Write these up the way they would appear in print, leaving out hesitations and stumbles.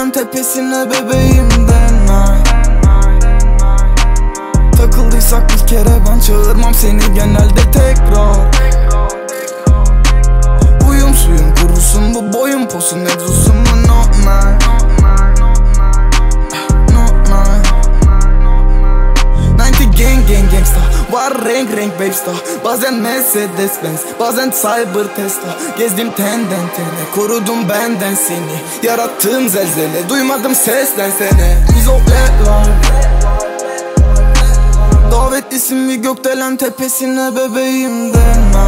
gökdelen tepesine bebeğim deme. Takıldıysak bir kere ben çağırmam seni genelde tekrar. Uyum suyum kurusun bu boyun posun egzosun mu no man. Gangsta var renk renk babesta. Bazen Mercedes Benz, bazen Cyber Tesla. Gezdim tenden tene, korudum benden seni. Yarattığım zelzele, duymadım sesten sene. İzoleler davetlisin bir gökdelen tepesine bebeğim deme.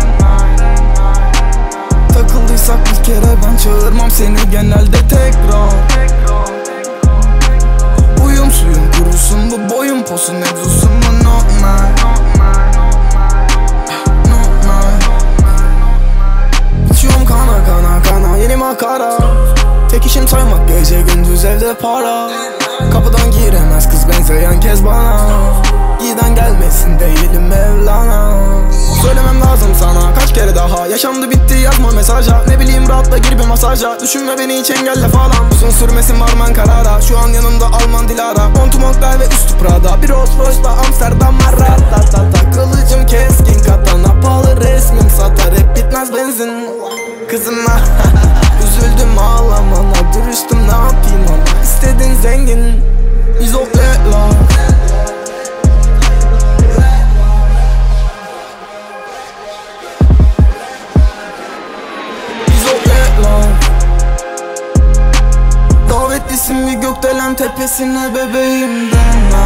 Takıldıysak bir kere ben çağırmam seni genelde tekrar. Uyum suyum kurusun bu boyun posun egzosun mu no man. İçiyorum kana kana kana yeni makara. Tek işim saymak gece gündüz evde para. Kapıdan giremez kız benzeyen kez bana. Giden gelmesin değilim Mevlana. Söylemem lazım sana kaç kere daha. Yaşandı bitti yazma mesaja. Ne bileyim rahatla gir bir masaja. Düşünme beni hiç engelle falan. Uzun sürmesin varman karara. Şu an yanımda Alman Dilara. Montu Moncler ve üstü Prada. Bir Rolls Royce'la Amsterdam Maratata. Kılıcım keskin katana. Pahalı resmim satar hep bitmez benzin. Kızıma üzüldüm ağlamana. Dürüstüm ne yapayım ama istedin zengin. İzoleler davetlisin bir gökdelen tepesine bebeğim deme.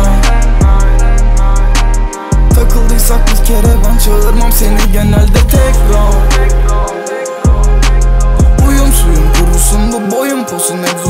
Takıldıysak bir kere ben çağırmam seni genelde tekrar. Uyum suyum kurusun bu boyun posun egzosun.